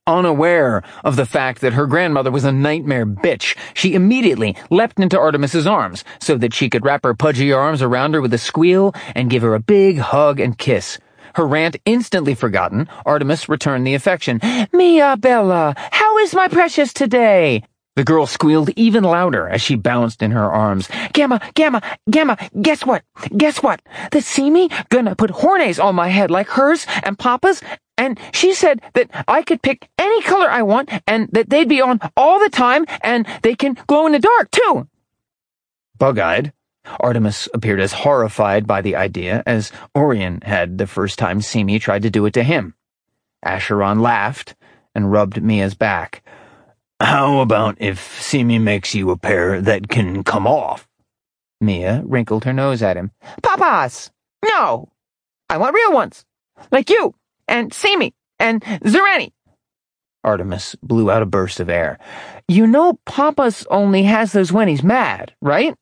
Unaware of the fact that her grandmother was a nightmare bitch, she immediately leapt into Artemis's arms so that she could wrap her pudgy arms around her with a squeal and give her a big hug and kiss. Her rant instantly forgotten, Artemis returned the affection. "Mia Bella, how is my precious today?" The girl squealed even louder as she bounced in her arms. Gamma, guess what? The Simi gonna put hornace on my head like hers and Papa's, and she said that I could pick any color I want and that they'd be on all the time and they can glow in the dark, too. Bug-eyed, Artemis appeared as horrified by the idea as Orion had the first time Simi tried to do it to him. Acheron laughed and rubbed Mia's back. "How about if Simi makes you a pair that can come off?" Mia wrinkled her nose at him. "Papas! No! I want real ones! Like you, and Simi, and Zerani!" Artemis blew out a burst of air. "You know Papas only has those when he's mad, right?"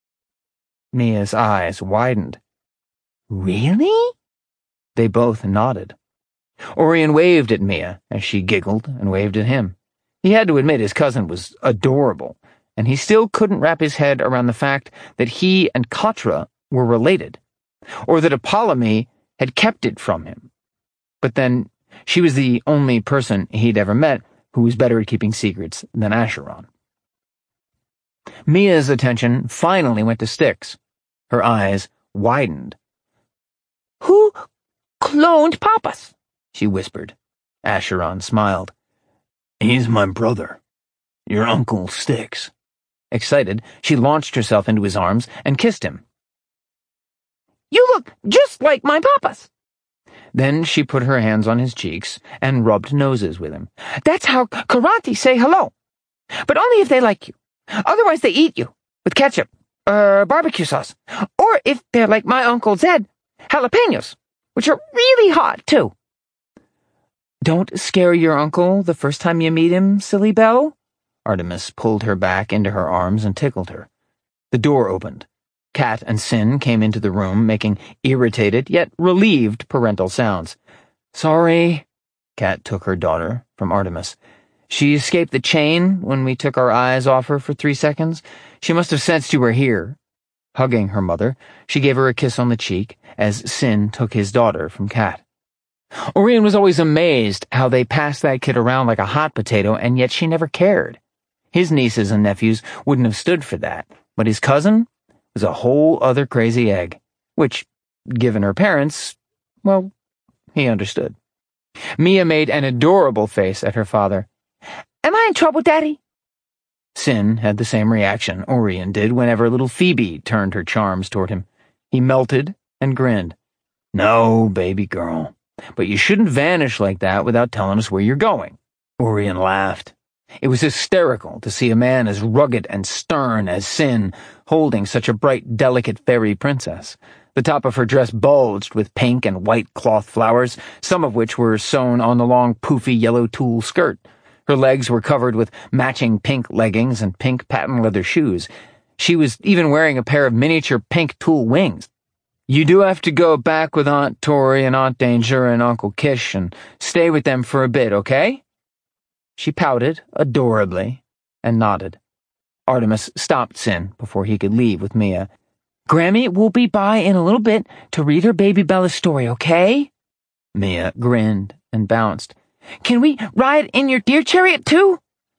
Mia's eyes widened. "Really?" They both nodded. Orion waved at Mia as she giggled and waved at him. He had to admit his cousin was adorable, and he still couldn't wrap his head around the fact that he and Katra were related, or that Apollome had kept it from him. But then, she was the only person he'd ever met who was better at keeping secrets than Acheron. Mia's attention finally went to Styx. Her eyes widened. "Who cloned Papas?" she whispered. Acheron smiled. "He's my brother. Your Uncle Styx." Excited, she launched herself into his arms and kissed him. "You look just like my Papas." Then she put her hands on his cheeks and rubbed noses with him. "That's how Karanti say hello. But only if they like you. Otherwise they eat you, with ketchup, barbecue sauce. Or if they're like my Uncle Zed, jalapenos, which are really hot, too." "Don't scare your uncle the first time you meet him, silly Belle." Artemis pulled her back into her arms and tickled her. The door opened. Kat and Sin came into the room, making irritated yet relieved parental sounds. "Sorry." Kat took her daughter from Artemis. "She escaped the chain when we took our eyes off her for 3 seconds. She must have sensed you were here." Hugging her mother, she gave her a kiss on the cheek as Sin took his daughter from Kat. Orion was always amazed how they passed that kid around like a hot potato, and yet she never cared. His nieces and nephews wouldn't have stood for that, but his cousin was a whole other crazy egg, which, given her parents, well, he understood. Mia made an adorable face at her father. "Am I in trouble, Daddy?" Sin had the same reaction Orion did whenever little Phoebe turned her charms toward him. He melted and grinned. "No, baby girl. But you shouldn't vanish like that without telling us where you're going." Orion laughed. It was hysterical to see a man as rugged and stern as Sin holding such a bright, delicate fairy princess. The top of her dress bulged with pink and white cloth flowers, some of which were sewn on the long, poofy yellow tulle skirt. Her legs were covered with matching pink leggings and pink patent leather shoes. She was even wearing a pair of miniature pink tulle wings. "You do have to go back with Aunt Tori and Aunt Danger and Uncle Kish and stay with them for a bit, okay?" She pouted adorably and nodded. Artemis stopped Sin before he could leave with Mia. "Grammy will be by in a little bit to read her baby Bella's story, okay?" Mia grinned and bounced. "Can we ride in your deer chariot, too?"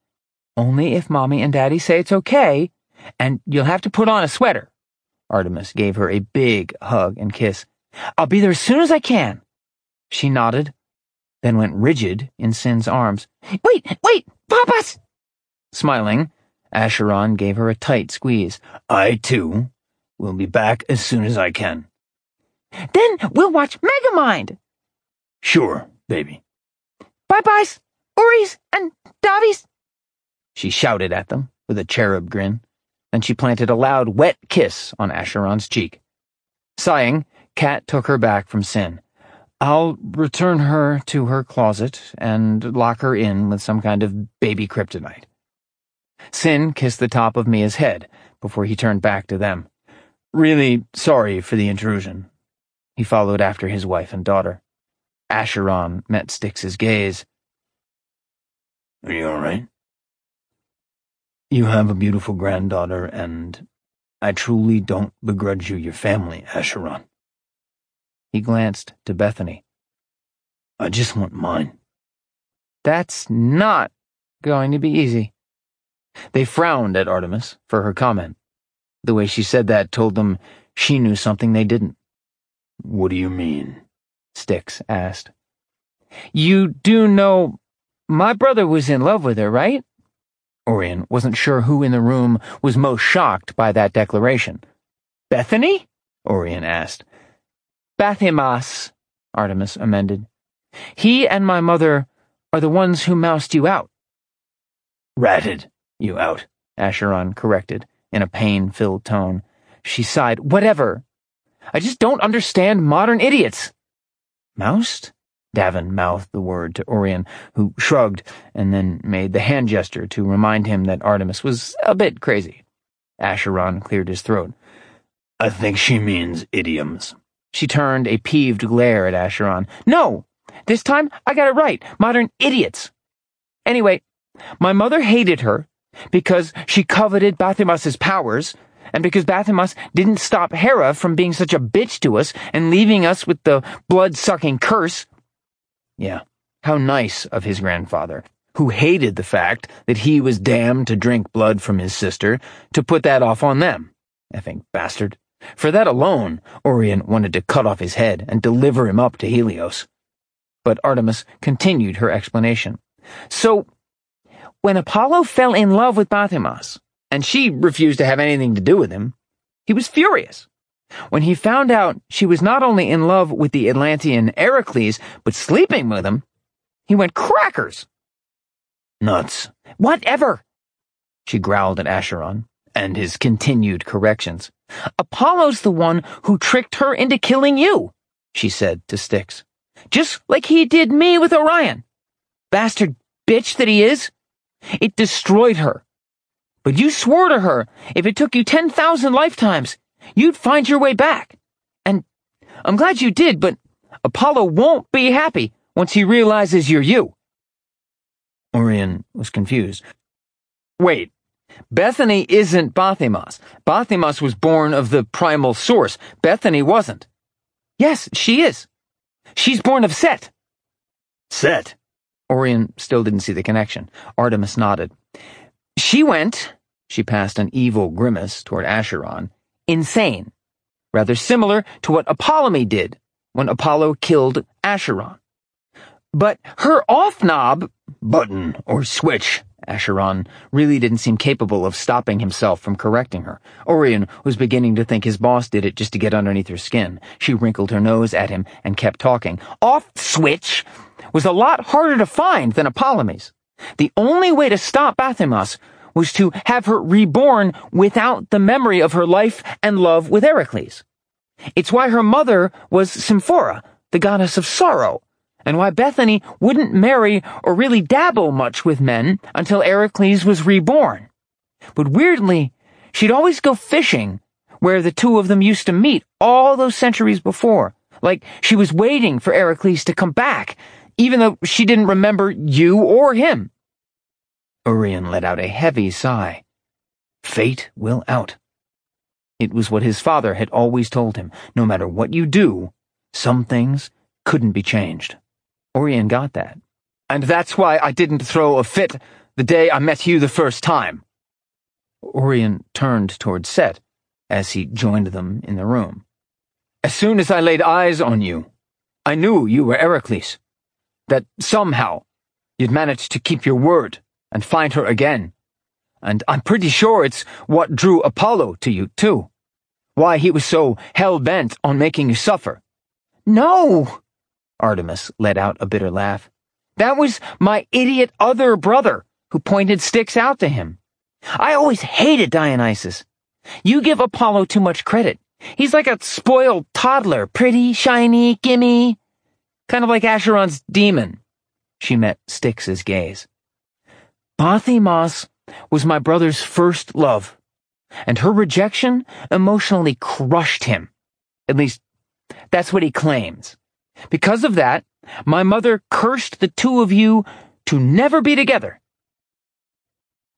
"Only if Mommy and Daddy say it's okay, and you'll have to put on a sweater." Artemis gave her a big hug and kiss. "I'll be there as soon as I can." She nodded, then went rigid in Sin's arms. Wait, Papas!" Smiling, Acheron gave her a tight squeeze. "I, too, will be back as soon as I can." "Then we'll watch Megamind." "Sure, baby." "Bye-byes, Uris and Davies," she shouted at them with a cherub grin. Then she planted a loud, wet kiss on Acheron's cheek. Sighing, Kat took her back from Sin. "I'll return her to her closet and lock her in with some kind of baby kryptonite." Sin kissed the top of Mia's head before he turned back to them. "Really sorry for the intrusion." He followed after his wife and daughter. Acheron met Styx's gaze. Are you all right? You have a beautiful granddaughter, and I truly don't begrudge you your family, Acheron. He glanced to Bethany. I just want mine. That's not going to be easy. They frowned at Artemis for her comment. The way she said that told them she knew something they didn't. What do you mean? Styx asked. You do know my brother was in love with her, right? Orion wasn't sure who in the room was most shocked by that declaration. Bethany? Orion asked. Bathymas, Artemis amended. He and my mother are the ones who moused you out. Ratted you out, Acheron corrected, in a pain-filled tone. She sighed. Whatever. I just don't understand modern idiots. Moused? Davin mouthed the word to Orion, who shrugged and then made the hand gesture to remind him that Artemis was a bit crazy. Acheron cleared his throat. I think she means idioms. She turned a peeved glare at Acheron. No! This time I got it right. Modern idiots. Anyway, my mother hated her because she coveted Bathymas's powers, and because Bathymas didn't stop Hera from being such a bitch to us and leaving us with the blood-sucking curse. Yeah, how nice of his grandfather, who hated the fact that he was damned to drink blood from his sister, to put that off on them. Effing bastard. For that alone, Orion wanted to cut off his head and deliver him up to Helios. But Artemis continued her explanation. So, when Apollo fell in love with Bathymas, and she refused to have anything to do with him, he was furious. When he found out she was not only in love with the Atlantean Heracles, but sleeping with him, he went crackers. Nuts. Whatever, she growled at Acheron, and his continued corrections. Apollo's the one who tricked her into killing you, she said to Styx. Just like he did me with Orion. Bastard bitch that he is. It destroyed her. But you swore to her if it took you 10,000 lifetimes, you'd find your way back. And I'm glad you did, but Apollo won't be happy once he realizes you're you. Orion was confused. Wait, Bethany isn't Bathymas. Bathymas was born of the primal source. Bethany wasn't. Yes, she is. She's born of Set. Set? Orion still didn't see the connection. Artemis nodded. She passed an evil grimace toward Acheron, insane, rather similar to what Apollomy did when Apollo killed Acheron. But her off-knob, button or switch, Acheron really didn't seem capable of stopping himself from correcting her. Orion was beginning to think his boss did it just to get underneath her skin. She wrinkled her nose at him and kept talking. Off-switch was a lot harder to find than Apollomy's. The only way to stop Bathymas was to have her reborn without the memory of her life and love with Heracles. It's why her mother was Symphora, the goddess of sorrow, and why Bethany wouldn't marry or really dabble much with men until Heracles was reborn. But weirdly, she'd always go fishing where the two of them used to meet all those centuries before, like she was waiting for Heracles to come back, even though she didn't remember you or him. Orion let out a heavy sigh. Fate will out. It was what his father had always told him. No matter what you do, some things couldn't be changed. Orion got that. And that's why I didn't throw a fit the day I met you the first time. Orion turned toward Set as he joined them in the room. As soon as I laid eyes on you, I knew you were Heracles. That somehow you'd managed to keep your word and find her again. And I'm pretty sure it's what drew Apollo to you, too. Why he was so hell-bent on making you suffer. No! Artemis let out a bitter laugh. That was my idiot other brother who pointed Styx out to him. I always hated Dionysus. You give Apollo too much credit. He's like a spoiled toddler, pretty, shiny, gimme. Kind of like Acheron's demon. She met Styx's gaze. Bathymas was my brother's first love, and her rejection emotionally crushed him. At least, that's what he claims. Because of that, my mother cursed the two of you to never be together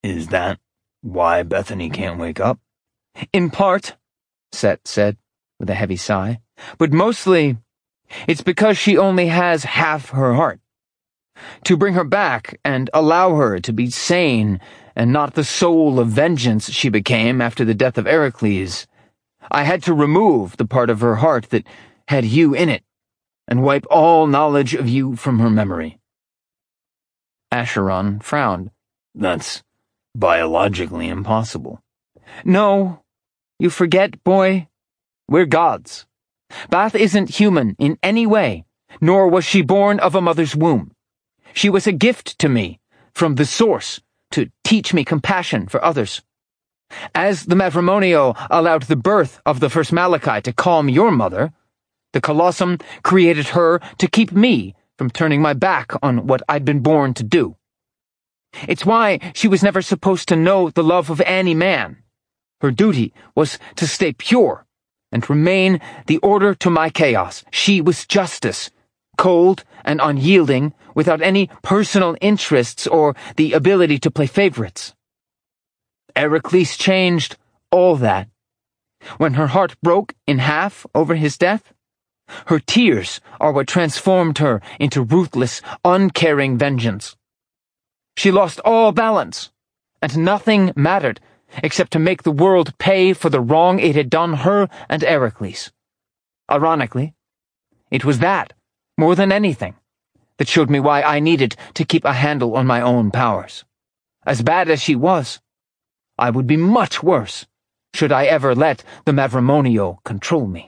Is that why Bethany can't wake up? In part, Set said, with a heavy sigh, but mostly it's because she only has half her heart. To bring her back and allow her to be sane and not the soul of vengeance she became after the death of Heracles, I had to remove the part of her heart that had you in it and wipe all knowledge of you from her memory. Acheron frowned. That's biologically impossible. No, you forget, boy. We're gods. Bath isn't human in any way, nor was she born of a mother's womb. She was a gift to me, from the source, to teach me compassion for others. As the Matrimonio allowed the birth of the first Malachi to calm your mother, the Colossum created her to keep me from turning my back on what I'd been born to do. It's why she was never supposed to know the love of any man. Her duty was to stay pure and remain the order to my chaos. She was justice, cold and unyielding, without any personal interests or the ability to play favorites. Heracles changed all that. When her heart broke in half over his death, her tears are what transformed her into ruthless, uncaring vengeance. She lost all balance, and nothing mattered except to make the world pay for the wrong it had done her and Heracles. Ironically, it was that, more than anything, that showed me why I needed to keep a handle on my own powers. As bad as she was, I would be much worse should I ever let the Matrimonio control me.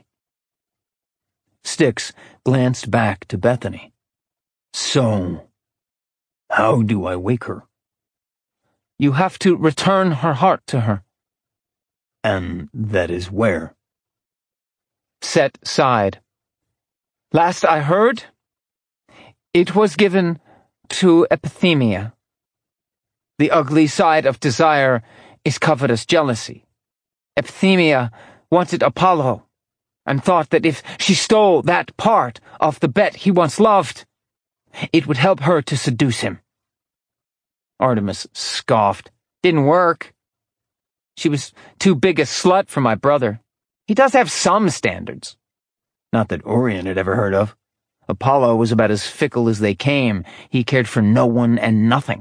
Styx glanced back to Bethany. So, how do I wake her? You have to return her heart to her. And that is where? Set sighed. Last I heard, it was given to Epithemia. The ugly side of desire is covetous jealousy. Epithemia wanted Apollo, and thought that if she stole that part of the bet he once loved, it would help her to seduce him. Artemis scoffed. Didn't work. She was too big a slut for my brother. He does have some standards. Not that Orion had ever heard of. Apollo was about as fickle as they came. He cared for no one and nothing.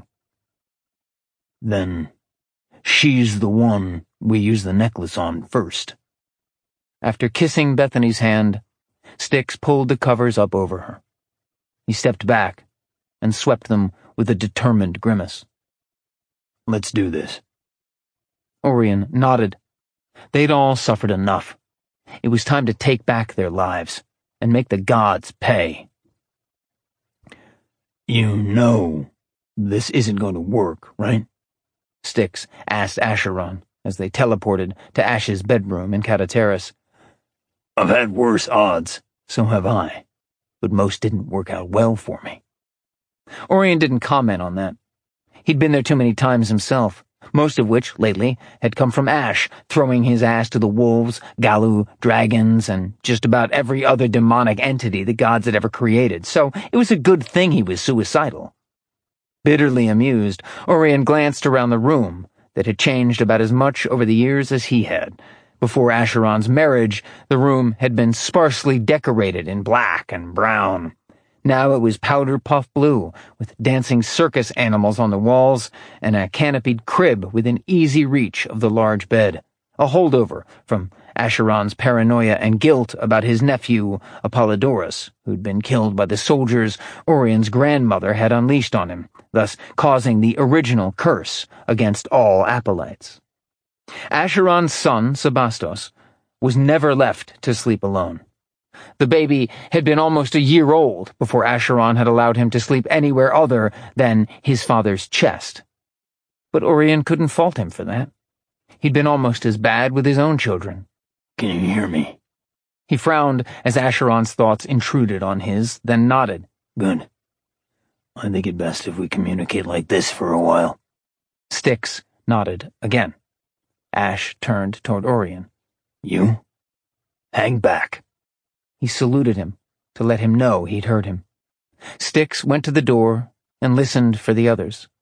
Then she's the one we use the necklace on first. After kissing Bethany's hand, Styx pulled the covers up over her. He stepped back and swept them with a determined grimace. Let's do this. Orion nodded. They'd all suffered enough. It was time to take back their lives and make the gods pay. You know this isn't going to work, right? Styx asked Acheron as they teleported to Ash's bedroom in Katateris. I've had worse odds, so have I, but most didn't work out well for me. Orion didn't comment on that. He'd been there too many times himself, most of which, lately, had come from Ash, throwing his ass to the wolves, Galu, dragons, and just about every other demonic entity the gods had ever created, so it was a good thing he was suicidal. Bitterly amused, Orion glanced around the room that had changed about as much over the years as he had. Before Acheron's marriage, the room had been sparsely decorated in black and brown. Now it was powder puff blue, with dancing circus animals on the walls and a canopied crib within easy reach of the large bed, a holdover from Acheron's paranoia and guilt about his nephew Apollodorus, who'd been killed by the soldiers Orion's grandmother had unleashed on him, thus causing the original curse against all Apollites. Acheron's son, Sebastos, was never left to sleep alone. The baby had been almost a year old before Acheron had allowed him to sleep anywhere other than his father's chest. But Orion couldn't fault him for that. He'd been almost as bad with his own children. Can you hear me? He frowned as Acheron's thoughts intruded on his, then nodded. Good. I think it best if we communicate like this for a while. Styx nodded again. Ash turned toward Orion. You? Hang back. He saluted him to let him know he'd heard him. Styx went to the door and listened for the others.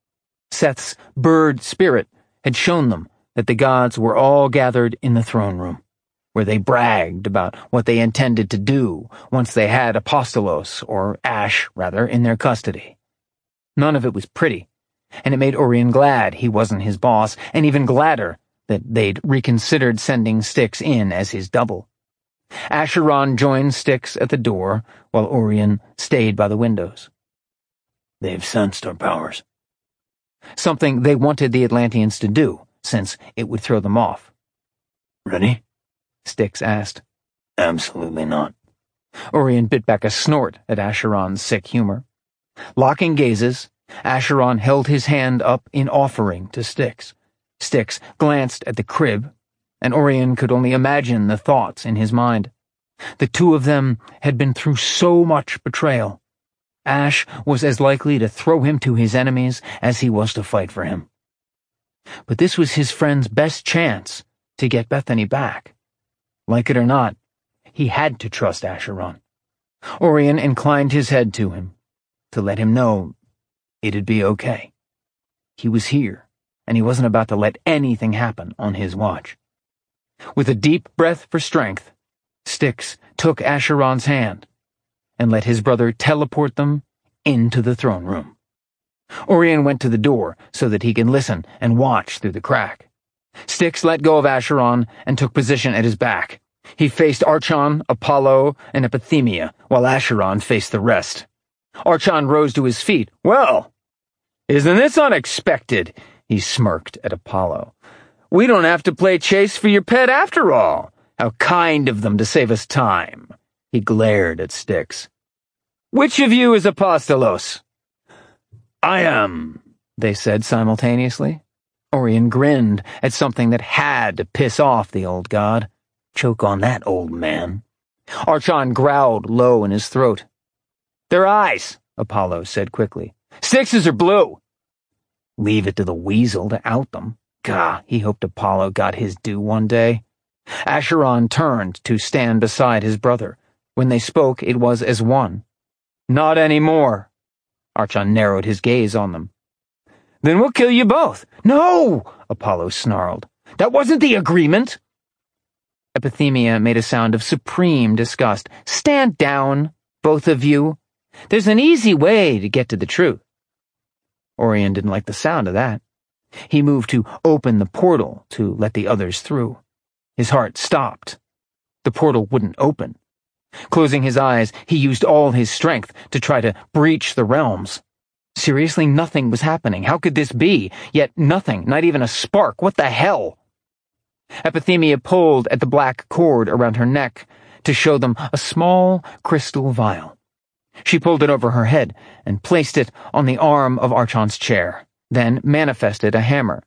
Seth's bird spirit had shown them that the gods were all gathered in the throne room, where they bragged about what they intended to do once they had Apostolos, or Ash, rather, in their custody. None of it was pretty, and it made Orion glad he wasn't his boss, and even gladder that they'd reconsidered sending Styx in as his double. Acheron joined Styx at the door, while Orion stayed by the windows. They've sensed our powers. Something they wanted the Atlanteans to do, since it would throw them off. Ready? Styx asked. Absolutely not. Orion bit back a snort at Acheron's sick humor. Locking gazes, Acheron held his hand up in offering to Styx. Styx glanced at the crib, and Orion could only imagine the thoughts in his mind. The two of them had been through so much betrayal. Ash was as likely to throw him to his enemies as he was to fight for him. But this was his friend's best chance to get Bethany back. Like it or not, he had to trust Acheron. Orion inclined his head to him, to let him know it'd be okay. He was here, and he wasn't about to let anything happen on his watch. With a deep breath for strength, Styx took Acheron's hand and let his brother teleport them into the throne room. Orion went to the door so that he could listen and watch through the crack. Styx let go of Acheron and took position at his back. He faced Archon, Apollo, and Epithemia, while Acheron faced the rest. Archon rose to his feet. "Well, isn't this unexpected?" he smirked at Apollo. "We don't have to play chase for your pet after all. How kind of them to save us time." He glared at Styx. "Which of you is Apostolos?" "I am," they said simultaneously. Orion grinned at something that had to piss off the old god. Choke on that, old man. Archon growled low in his throat. "Their eyes," Apollo said quickly. "Styx's are blue." Leave it to the weasel to out them. Gah, he hoped Apollo got his due one day. Acheron turned to stand beside his brother. When they spoke, it was as one. "Not anymore." Archon narrowed his gaze on them. "Then we'll kill you both." "No!" Apollo snarled. "That wasn't the agreement." Epithemia made a sound of supreme disgust. "Stand down, both of you. There's an easy way to get to the truth." Orion didn't like the sound of that. He moved to open the portal to let the others through. His heart stopped. The portal wouldn't open. Closing his eyes, he used all his strength to try to breach the realms. Seriously, nothing was happening. How could this be? Yet nothing, not even a spark. What the hell? Epithemia pulled at the black cord around her neck to show them a small crystal vial. She pulled it over her head and placed it on the arm of Archon's chair, then manifested a hammer.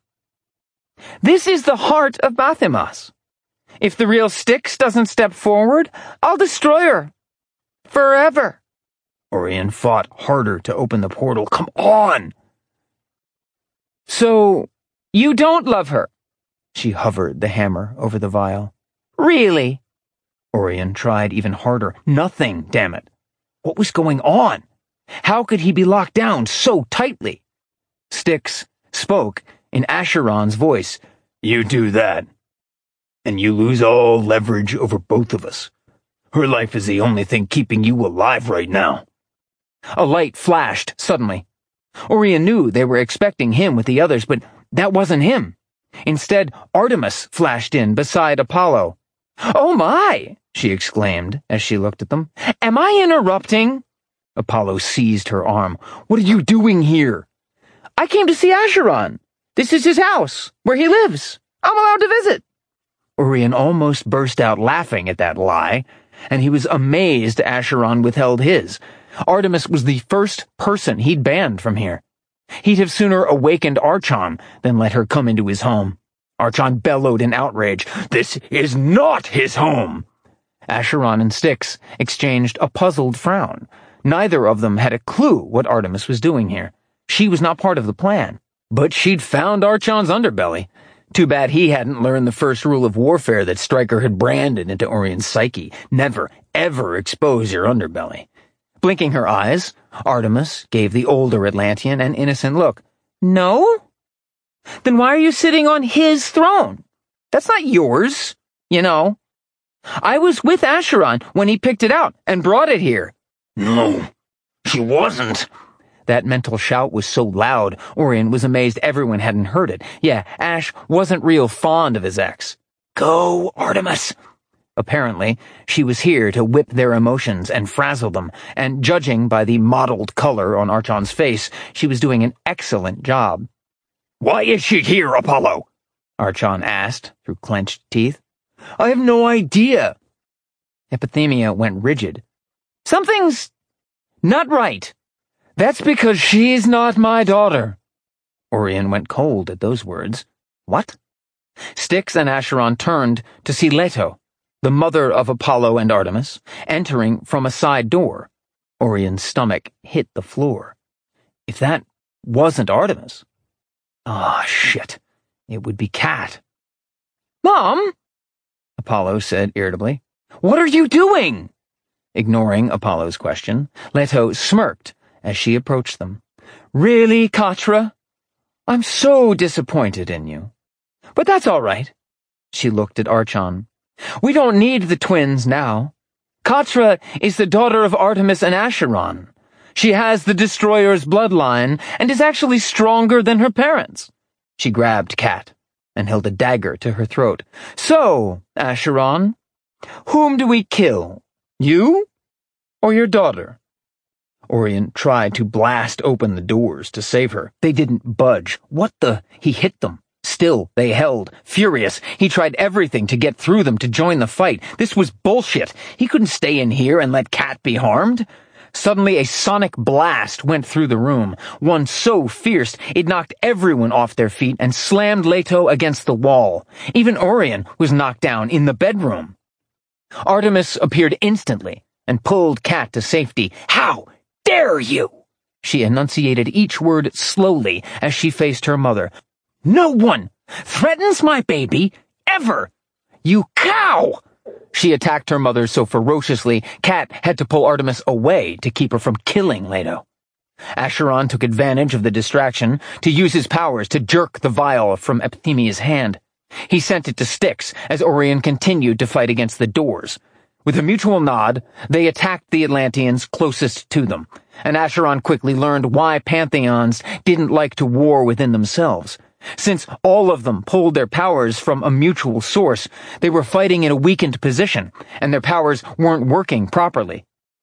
"This is the heart of Bathymas. If the real Styx doesn't step forward, I'll destroy her. Forever." Orion fought harder to open the portal. "Come on!" "So, you don't love her?" She hovered the hammer over the vial. "Really?" Orion tried even harder. Nothing, damn it. What was going on? How could he be locked down so tightly? Styx spoke in Acheron's voice. "You do that, and you lose all leverage over both of us. Her life is the only thing keeping you alive right now." A light flashed suddenly. Orion knew they were expecting him with the others, but that wasn't him. Instead, Artemis flashed in beside Apollo. "Oh my!" she exclaimed as she looked at them. "Am I interrupting?" Apollo seized her arm. "What are you doing here?" "I came to see Acheron. This is his house, where he lives. I'm allowed to visit." Orion almost burst out laughing at that lie, and he was amazed Acheron withheld his. Artemis was the first person he'd banned from here. He'd have sooner awakened Archon than let her come into his home. Archon bellowed in outrage. "This is not his home!" Acheron and Styx exchanged a puzzled frown. Neither of them had a clue what Artemis was doing here. She was not part of the plan. But she'd found Archon's underbelly. Too bad he hadn't learned the first rule of warfare that Stryker had branded into Orion's psyche. Never, ever expose your underbelly. Blinking her eyes, Artemis gave the older Atlantean an innocent look. No? Then why are you sitting on his throne? That's not yours, you know. I was with Acheron when he picked it out and brought it here. No, she wasn't. That mental shout was so loud, Orion was amazed everyone hadn't heard it. Yeah, Ash wasn't real fond of his ex. Go, Artemis! Apparently, she was here to whip their emotions and frazzle them, and judging by the mottled color on Archon's face, she was doing an excellent job. Why is she here, Apollo? Archon asked through clenched teeth. I have no idea. Epithemia went rigid. Something's not right. That's because she's not my daughter. Orion went cold at those words. What? Styx and Acheron turned to see Leto, the mother of Apollo and Artemis, entering from a side door. Orion's stomach hit the floor. If that wasn't Artemis... Ah, shit. It would be Kat. Mom? Apollo said irritably. What are you doing? Ignoring Apollo's question, Leto smirked as she approached them. Really, Katra? I'm so disappointed in you. But that's all right. She looked at Archon. We don't need the twins now. Katra is the daughter of Artemis and Acheron. She has the Destroyer's bloodline and is actually stronger than her parents. She grabbed Kat and held a dagger to her throat. So, Acheron, whom do we kill? You or your daughter? Orion tried to blast open the doors to save her. They didn't budge. What the? He hit them. Still, they held. Furious, he tried everything to get through them to join the fight. This was bullshit. He couldn't stay in here and let Kat be harmed. Suddenly, a sonic blast went through the room, one so fierce it knocked everyone off their feet and slammed Leto against the wall. Even Orion was knocked down in the bedroom. Artemis appeared instantly and pulled Kat to safety. How dare you? She enunciated each word slowly as she faced her mother. No one threatens my baby, ever! You cow! She attacked her mother so ferociously, Kat had to pull Artemis away to keep her from killing Leto. Acheron took advantage of the distraction to use his powers to jerk the vial from Epithemia's hand. He sent it to Styx as Orion continued to fight against the doors. With a mutual nod, they attacked the Atlanteans closest to them, and Acheron quickly learned why Pantheons didn't like to war within themselves. Since all of them pulled their powers from a mutual source, they were fighting in a weakened position, and their powers weren't working properly.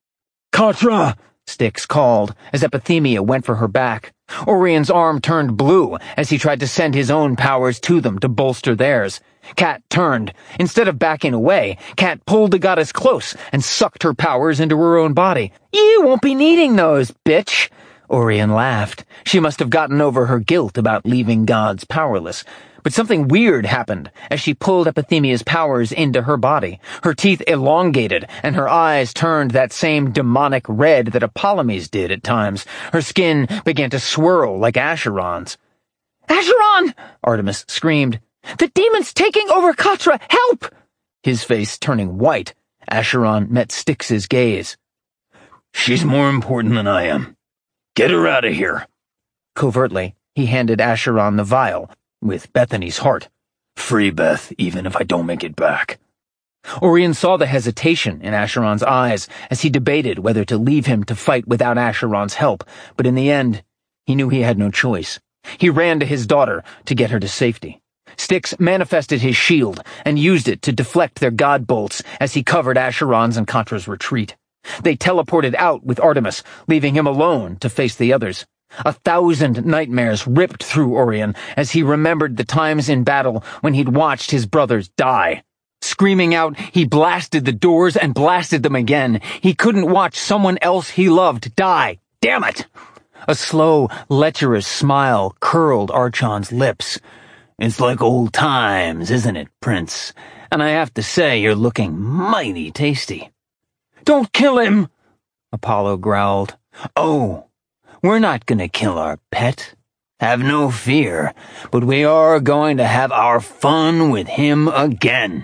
Katra! Styx called as Epithemia went for her back. Orion's arm turned blue as he tried to send his own powers to them to bolster theirs. Kat turned. Instead of backing away, Kat pulled the goddess close and sucked her powers into her own body. You won't be needing those, bitch! Orion laughed. She must have gotten over her guilt about leaving gods powerless. But something weird happened as she pulled Epithemia's powers into her body. Her teeth elongated, and her eyes turned that same demonic red that Apollome's did at times. Her skin began to swirl like Acheron's. Acheron! Artemis screamed. The demon's taking over Katra! Help! His face turning white, Acheron met Styx's gaze. She's more important than I am. Get her out of here. Covertly, he handed Acheron the vial, with Bethany's heart. Free Beth, even if I don't make it back. Orion saw the hesitation in Acheron's eyes as he debated whether to leave him to fight without Acheron's help, but in the end, he knew he had no choice. He ran to his daughter to get her to safety. Styx manifested his shield and used it to deflect their god bolts as he covered Acheron's and Katra's retreat. They teleported out with Artemis, leaving him alone to face the others. 1,000 nightmares ripped through Orion as he remembered the times in battle when he'd watched his brothers die. Screaming out, he blasted the doors and blasted them again. He couldn't watch someone else he loved die. Damn it! A slow, lecherous smile curled Archon's lips. It's like old times, isn't it, Prince? And I have to say you're looking mighty tasty. Don't kill him! Apollo growled. Oh, we're not gonna kill our pet. Have no fear, but we are going to have our fun with him again.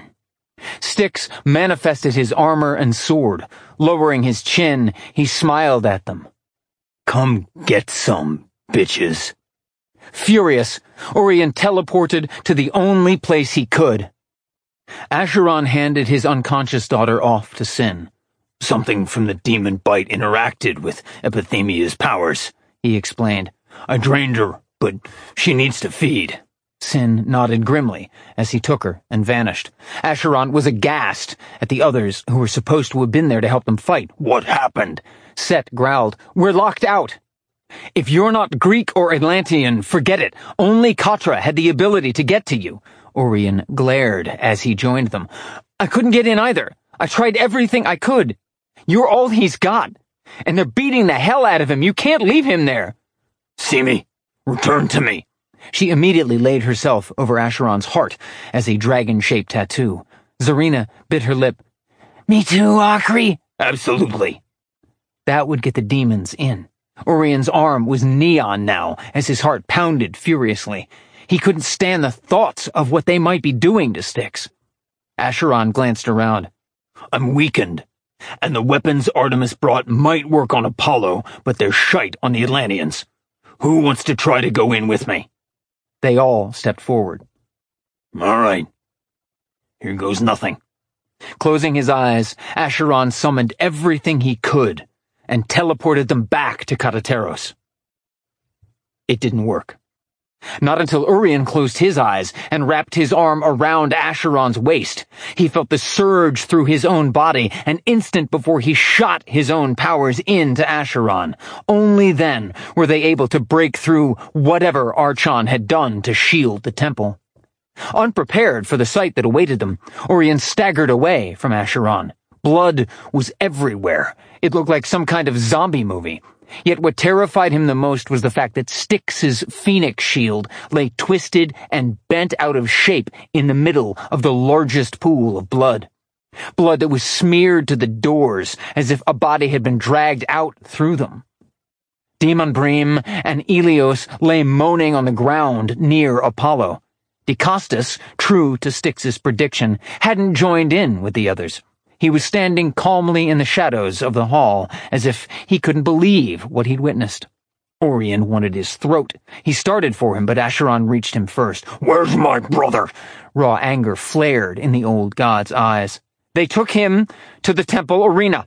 Styx manifested his armor and sword. Lowering his chin, he smiled at them. Come get some, bitches. Furious, Orion teleported to the only place he could. Acheron handed his unconscious daughter off to Sin. Something from the demon bite interacted with Epithemia's powers, he explained. I drained her, but she needs to feed. Sin nodded grimly as he took her and vanished. Acheron was aghast at the others who were supposed to have been there to help them fight. What happened? Set growled. We're locked out. If you're not Greek or Atlantean, forget it. Only Katra had the ability to get to you. Orion glared as he joined them. I couldn't get in either. I tried everything I could. You're all he's got. And they're beating the hell out of him. You can't leave him there. See me? Return to me. She immediately laid herself over Acheron's heart as a dragon-shaped tattoo. Zarina bit her lip. Me too, Akri. Absolutely. That would get the demons in. Orion's arm was neon now as his heart pounded furiously. He couldn't stand the thoughts of what they might be doing to Styx. Acheron glanced around. I'm weakened, and the weapons Artemis brought might work on Apollo, but they're shite on the Atlanteans. Who wants to try to go in with me? They all stepped forward. All right. Here goes nothing. Closing his eyes, Acheron summoned everything he could and teleported them back to Katateros. It didn't work. Not until Orion closed his eyes and wrapped his arm around Acheron's waist. He felt the surge through his own body an instant before he shot his own powers into Acheron. Only then were they able to break through whatever Archon had done to shield the temple. Unprepared for the sight that awaited them, Orion staggered away from Acheron. Blood was everywhere. It looked like some kind of zombie movie. Yet what terrified him the most was the fact that Styx's phoenix shield lay twisted and bent out of shape in the middle of the largest pool of blood. Blood that was smeared to the doors as if a body had been dragged out through them. Demon Bream and Ilios lay moaning on the ground near Apollo. DeCostas, true to Styx's prediction, hadn't joined in with the others. He was standing calmly in the shadows of the hall, as if he couldn't believe what he'd witnessed. Orion wanted his throat. He started for him, but Acheron reached him first. Where's my brother? Raw anger flared in the old god's eyes. They took him to the temple arena.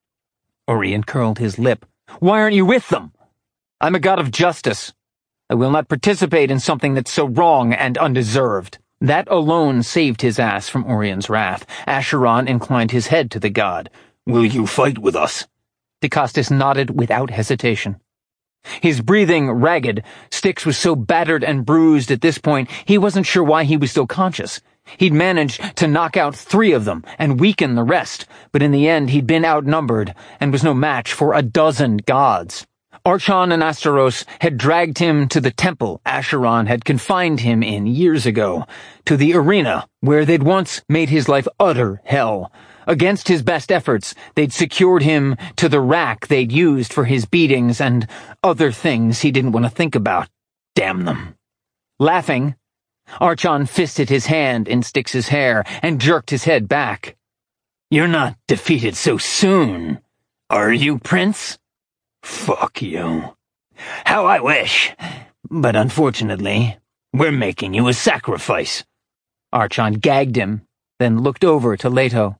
Orion curled his lip. Why aren't you with them? I'm a god of justice. I will not participate in something that's so wrong and undeserved. That alone saved his ass from Orion's wrath. Acheron inclined his head to the god. Will you fight with us? DeCostas nodded without hesitation. His breathing ragged, Styx was so battered and bruised at this point he wasn't sure why he was still conscious. He'd managed to knock out 3 of them and weaken the rest, but in the end he'd been outnumbered and was no match for a dozen gods. Archon and Asteros had dragged him to the temple Acheron had confined him in years ago, to the arena where they'd once made his life utter hell. Against his best efforts, they'd secured him to the rack they'd used for his beatings and other things he didn't want to think about. Damn them. Laughing, Archon fisted his hand in Styx's hair and jerked his head back. You're not defeated so soon, are you, Prince? Fuck you. How I wish. But unfortunately, we're making you a sacrifice. Archon gagged him, then looked over to Leto.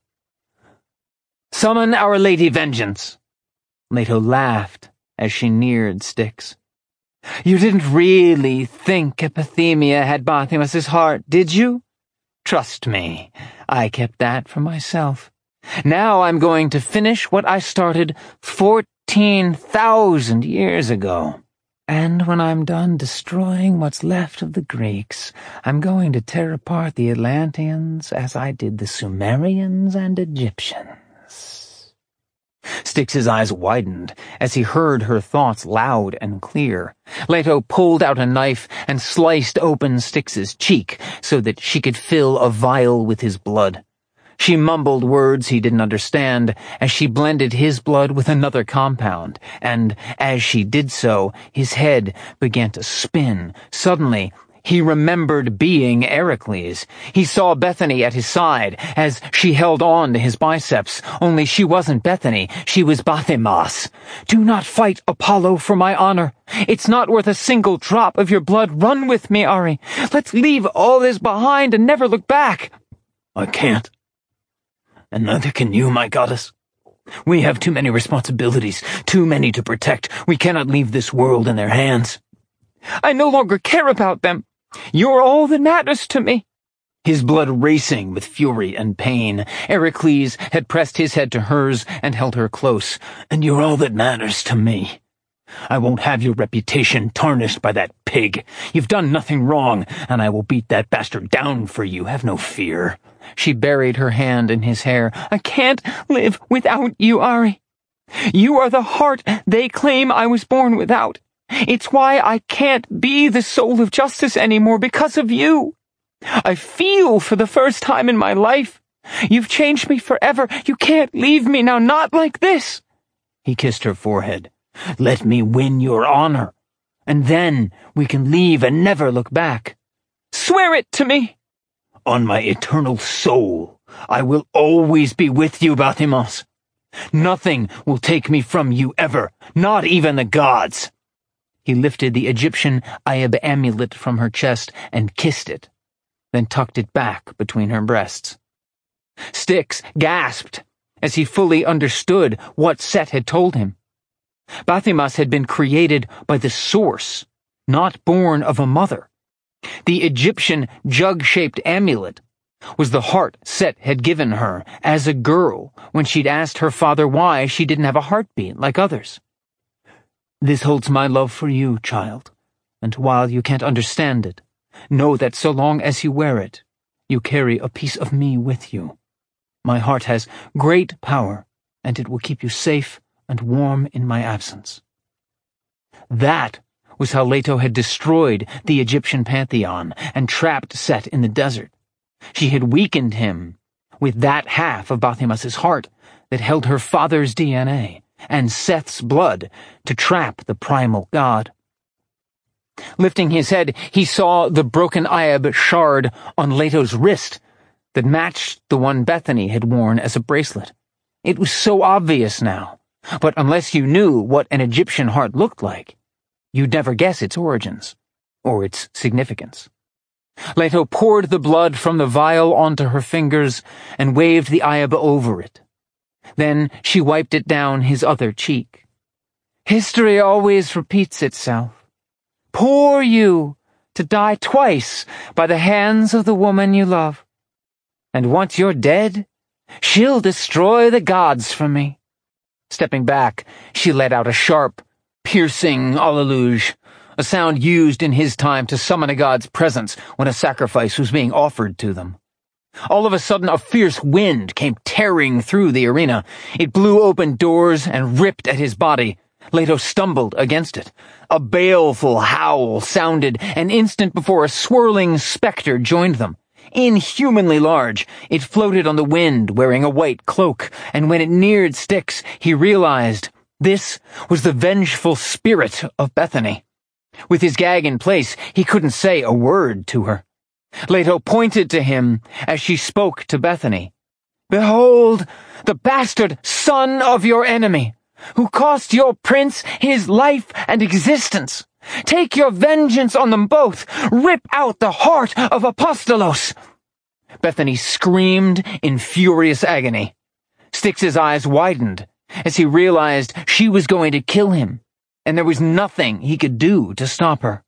Summon Our Lady Vengeance. Leto laughed as she neared Styx. You didn't really think Epithemia had Barthemus' heart, did you? Trust me, I kept that for myself. Now I'm going to finish what I started 14,000 years ago. And when I'm done destroying what's left of the Greeks, I'm going to tear apart the Atlanteans as I did the Sumerians and Egyptians. Styx's eyes widened as he heard her thoughts loud and clear. Leto pulled out a knife and sliced open Styx's cheek so that she could fill a vial with his blood. She mumbled words he didn't understand as she blended his blood with another compound, and as she did so, his head began to spin. Suddenly, He remembered being Heracles. He saw Bethany at his side as she held on to his biceps, only she wasn't Bethany, she was Bathymas. "Do not fight, Apollo, for my honor. It's not worth a single drop of your blood. Run with me, Ari. Let's leave all this behind and never look back." "I can't. And neither can you, my goddess. We have too many responsibilities, too many to protect. We cannot leave this world in their hands." "I no longer care about them. You're all that matters to me." His blood racing with fury and pain, Heracles had pressed his head to hers and held her close. "And you're all that matters to me. I won't have your reputation tarnished by that pig. You've done nothing wrong, and I will beat that bastard down for you. Have no fear." She buried her hand in his hair. "I can't live without you, Ari. You are the heart they claim I was born without. It's why I can't be the soul of justice anymore, because of you. I feel for the first time in my life. You've changed me forever. You can't leave me now, not like this." He kissed her forehead. "Let me win your honor, and then we can leave and never look back." "Swear it to me." "On my eternal soul, I will always be with you, Bathymas. Nothing will take me from you ever, not even the gods." He lifted the Egyptian Ayab amulet from her chest and kissed it, then tucked it back between her breasts. Styx gasped as he fully understood what Set had told him. Bathymas had been created by the Source, not born of a mother. The Egyptian jug-shaped amulet was the heart Set had given her as a girl when she'd asked her father why she didn't have a heartbeat like others. "This holds my love for you, child, and while you can't understand it, know that so long as you wear it, you carry a piece of me with you. My heart has great power, and it will keep you safe and warm in my absence." That was how Leto had destroyed the Egyptian pantheon and trapped Set in the desert. She had weakened him with that half of Bathymas's heart that held her father's DNA and Seth's blood to trap the primal god. Lifting his head, he saw the broken Ayab shard on Leto's wrist that matched the one Bethany had worn as a bracelet. It was so obvious now, but unless you knew what an Egyptian heart looked like, you'd never guess its origins or its significance. Leto poured the blood from the vial onto her fingers and waved the Ayab over it. Then she wiped it down his other cheek. "History always repeats itself. Poor you, to die twice by the hands of the woman you love. And once you're dead, she'll destroy the gods for me." Stepping back, she let out a sharp, piercing alleluge, a sound used in his time to summon a god's presence when a sacrifice was being offered to them. All of a sudden, a fierce wind came tearing through the arena. It blew open doors and ripped at his body. Leto stumbled against it. A baleful howl sounded an instant before a swirling specter joined them. Inhumanly large, it floated on the wind wearing a white cloak, and when it neared Styx, he realized this was the vengeful spirit of Bethany. With his gag in place, he couldn't say a word to her. Leto pointed to him as she spoke to Bethany. "Behold, the bastard son of your enemy, who cost your prince his life and existence. Take your vengeance on them both. Rip out the heart of Apostolos." Bethany screamed in furious agony. Styx's eyes widened as he realized she was going to kill him, and there was nothing he could do to stop her.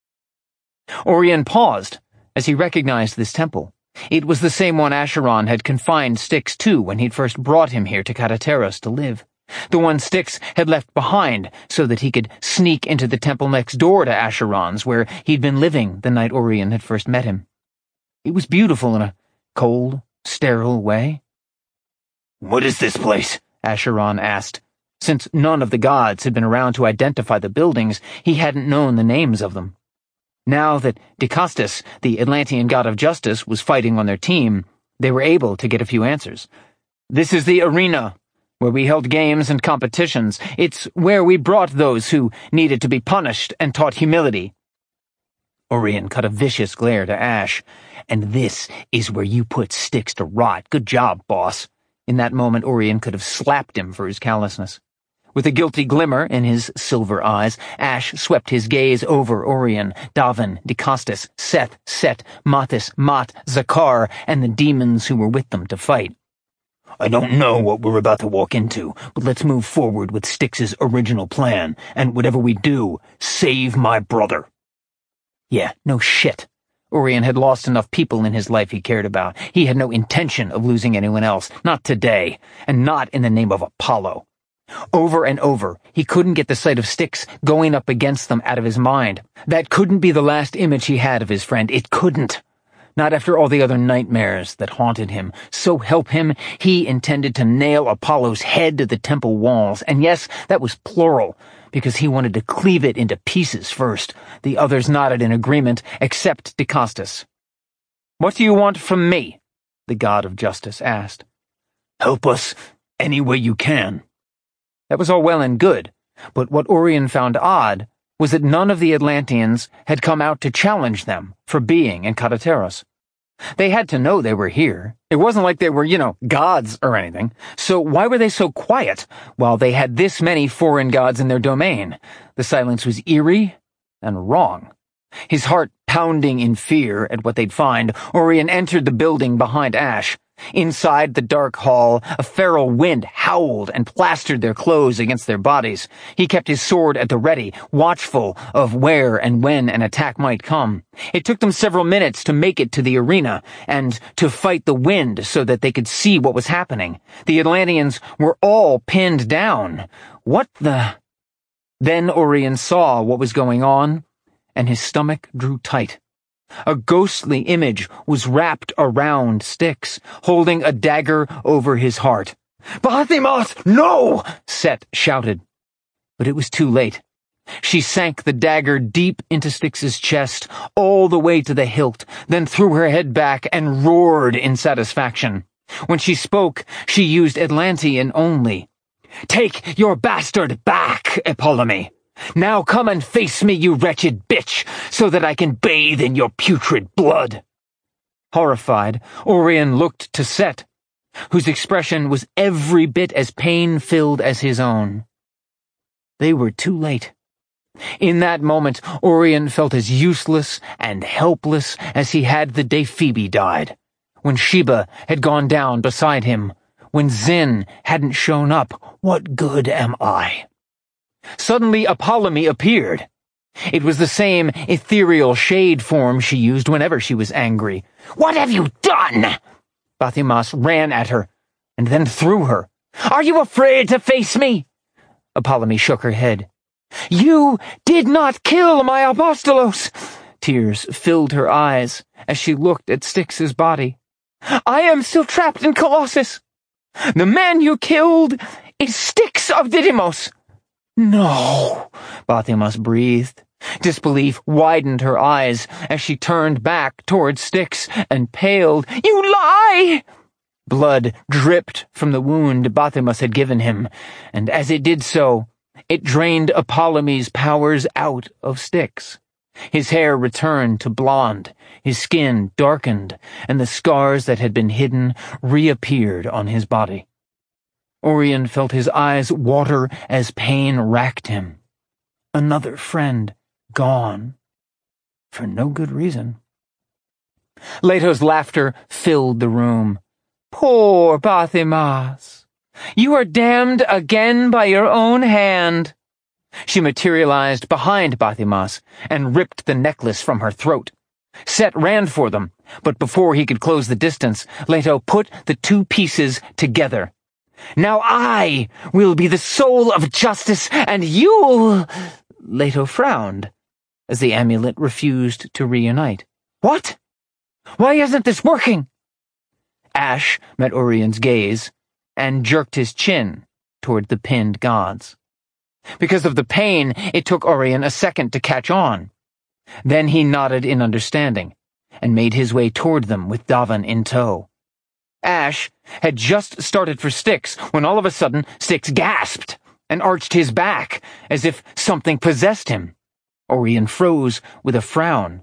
Orion paused as he recognized this temple. It was the same one Acheron had confined Styx to when he'd first brought him here to Katateros to live. The one Styx had left behind so that he could sneak into the temple next door to Acheron's, where he'd been living the night Orion had first met him. It was beautiful in a cold, sterile way. "What is this place?" Acheron asked. Since none of the gods had been around to identify the buildings, he hadn't known the names of them. Now that Dicastus, the Atlantean god of justice, was fighting on their team, they were able to get a few answers. "This is the arena, where we held games and competitions. It's where we brought those who needed to be punished and taught humility." Orion cut a vicious glare to Ash. "And this is where you put Styx to rot. Good job, boss." In that moment, Orion could have slapped him for his callousness. With a guilty glimmer in his silver eyes, Ash swept his gaze over Orion, Davin, DeCostas, Seth, Set, Mathis, Mat, Zakar, and the demons who were with them to fight. "I don't know what we're about to walk into, but let's move forward with Styx's original plan, and whatever we do, save my brother." Yeah, no shit. Orion had lost enough people in his life he cared about. He had no intention of losing anyone else, not today, and not in the name of Apollo. Over and over, he couldn't get the sight of Styx going up against them out of his mind. That couldn't be the last image he had of his friend. It couldn't. Not after all the other nightmares that haunted him. So help him, he intended to nail Apollo's head to the temple walls. And yes, that was plural, because he wanted to cleave it into pieces first. The others nodded in agreement, except DeCostas. "What do you want from me?" the god of justice asked. "Help us any way you can." That was all well and good, but what Orion found odd was that none of the Atlanteans had come out to challenge them for being in Katateros. They had to know they were here. It wasn't like they were, gods or anything. So why were they so quiet while they had this many foreign gods in their domain? The silence was eerie and wrong. His heart pounding in fear at what they'd find, Orion entered the building behind Ash. Inside the dark hall, a feral wind howled and plastered their clothes against their bodies. He kept his sword at the ready, watchful of where and when an attack might come. It took them several minutes to make it to the arena, and to fight the wind so that they could see what was happening. The Atlanteans were all pinned down. What the... Then Orion saw what was going on, and his stomach drew tight. A ghostly image was wrapped around Styx, holding a dagger over his heart. "Bathymas, no!" Set shouted. But it was too late. She sank the dagger deep into Styx's chest, all the way to the hilt, then threw her head back and roared in satisfaction. When she spoke, she used Atlantean only. "Take your bastard back, Epolemy! Now come and face me, you wretched bitch, so that I can bathe in your putrid blood." Horrified, Orion looked to Set, whose expression was every bit as pain-filled as his own. They were too late. In that moment, Orion felt as useless and helpless as he had the day Phoebe died, when Sheba had gone down beside him, when Zin hadn't shown up. What good am I? Suddenly, Apollomy appeared. It was the same ethereal shade form she used whenever she was angry. "What have you done?" Bathymas ran at her, and then threw her. "Are you afraid to face me?" Apollomy shook her head. "You did not kill my Apostolos!" Tears filled her eyes as she looked at Styx's body. "I am still trapped in Colossus. The man you killed is Styx of Didymos." "No," Bathymas breathed. Disbelief widened her eyes as she turned back toward Styx and paled. "You lie!" Blood dripped from the wound Bathymas had given him, and as it did so, it drained Apollomy's powers out of Styx. His hair returned to blonde, his skin darkened, and the scars that had been hidden reappeared on his body. Orion felt his eyes water as pain racked him. Another friend gone. For no good reason. Leto's laughter filled the room. "Poor Bathymas. You are damned again by your own hand." She materialized behind Bathymas and ripped the necklace from her throat. Set ran for them, but before he could close the distance, Leto put the two pieces together. "Now I will be the soul of justice, and you'll—" Leto frowned as the amulet refused to reunite. "What? Why isn't this working?" Ash met Orion's gaze and jerked his chin toward the pinned gods. Because of the pain, it took Orion a second to catch on. Then he nodded in understanding and made his way toward them with Davin in tow. Ash had just started for Styx when all of a sudden Styx gasped and arched his back as if something possessed him. Orion froze with a frown.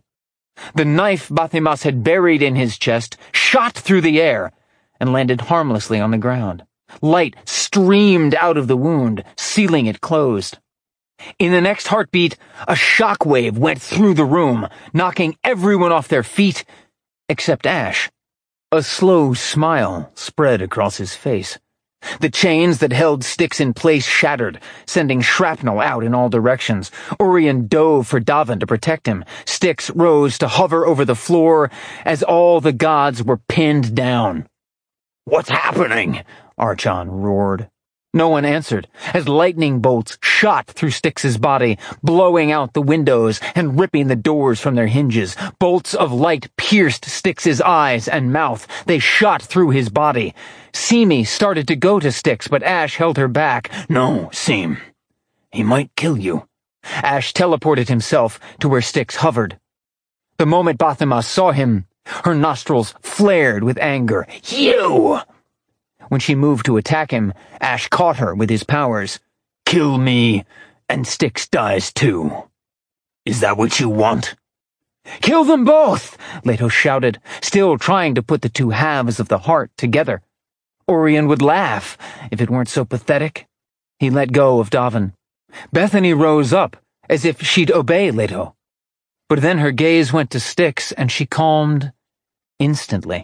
The knife Bathimas had buried in his chest shot through the air and landed harmlessly on the ground. Light streamed out of the wound, sealing it closed. In the next heartbeat, a shockwave went through the room, knocking everyone off their feet except Ash. A slow smile spread across his face. The chains that held Styx in place shattered, sending shrapnel out in all directions. Orion dove for Davin to protect him. Styx rose to hover over the floor as all the gods were pinned down. "What's happening?" Archon roared. No one answered, as lightning bolts shot through Styx's body, blowing out the windows and ripping the doors from their hinges. Bolts of light pierced Styx's eyes and mouth. They shot through his body. Simi started to go to Styx, but Ash held her back. "No, Sim. He might kill you." Ash teleported himself to where Styx hovered. The moment Bathimas saw him, her nostrils flared with anger. "You!" When she moved to attack him, Ash caught her with his powers. "Kill me, and Styx dies too. Is that what you want?" "Kill them both!" Leto shouted, still trying to put the two halves of the heart together. Orion would laugh if it weren't so pathetic. He let go of Davin. Bethany rose up, as if she'd obey Leto. But then her gaze went to Styx, and she calmed instantly.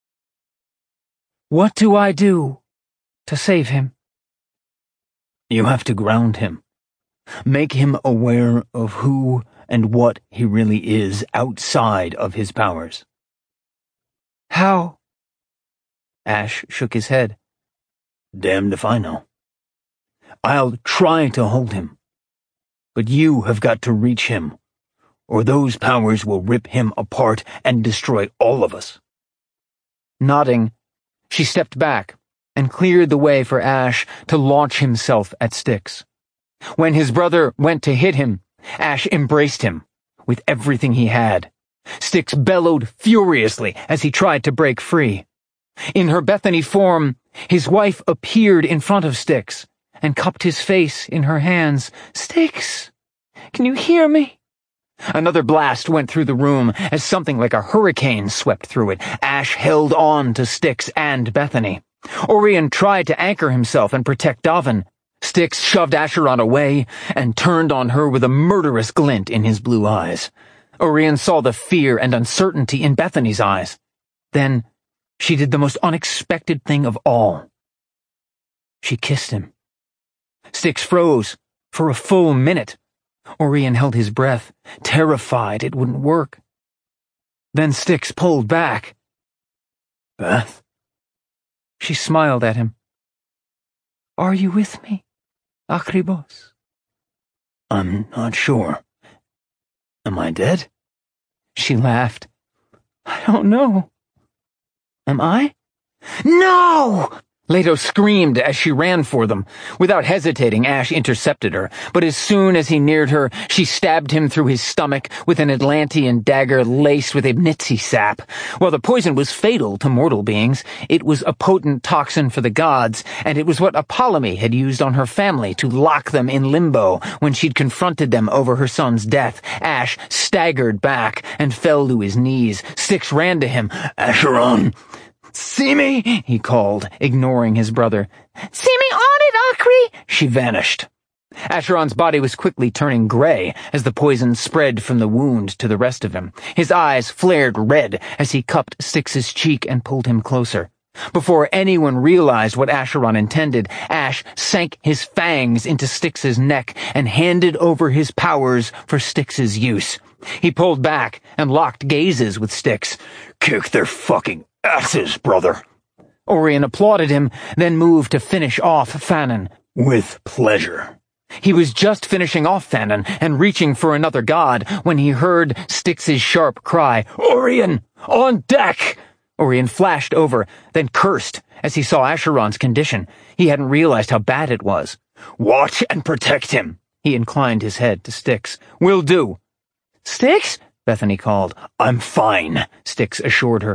"What do I do to save him?" "You have to ground him. Make him aware of who and what he really is outside of his powers." "How?" Ash shook his head. "Damned if I know. I'll try to hold him. But you have got to reach him, or those powers will rip him apart and destroy all of us." Nodding, she stepped back and cleared the way for Ash to launch himself at Styx. When his brother went to hit him, Ash embraced him with everything he had. Styx bellowed furiously as he tried to break free. In her Bethany form, his wife appeared in front of Styx and cupped his face in her hands. "Styx, can you hear me?" Another blast went through the room as something like a hurricane swept through it. Ash held on to Styx and Bethany. Orion tried to anchor himself and protect Davin. Styx shoved Acheron away and turned on her with a murderous glint in his blue eyes. Orion saw the fear and uncertainty in Bethany's eyes. Then she did the most unexpected thing of all. She kissed him. Styx froze for a full minute. Orion held his breath, terrified it wouldn't work. Then Styx pulled back. "Beth?" She smiled at him. "Are you with me, Akribos?" "I'm not sure. Am I dead?" She laughed. "I don't know. Am I?" "No!" Leto screamed as she ran for them. Without hesitating, Ash intercepted her, but as soon as he neared her, she stabbed him through his stomach with an Atlantean dagger laced with Ibnitsi sap. While the poison was fatal to mortal beings, it was a potent toxin for the gods, and it was what Apollome had used on her family to lock them in limbo when she'd confronted them over her son's death. Ash staggered back and fell to his knees. Styx ran to him. "Acheron! See me?" he called, ignoring his brother. "See me on it, Akri!" She vanished. Acheron's body was quickly turning gray as the poison spread from the wound to the rest of him. His eyes flared red as he cupped Styx's cheek and pulled him closer. Before anyone realized what Acheron intended, Ash sank his fangs into Styx's neck and handed over his powers for Styx's use. He pulled back and locked gazes with Styx. "Kick their fucking asses, brother." Orion applauded him, then moved to finish off Fanon. "With pleasure." He was just finishing off Fanon and reaching for another god when he heard Styx's sharp cry, "Orion! On deck!" Orion flashed over, then cursed as he saw Acheron's condition. He hadn't realized how bad it was. "Watch and protect him." He inclined his head to Styx. "Will do." "Styx?" Bethany called. "I'm fine," Styx assured her.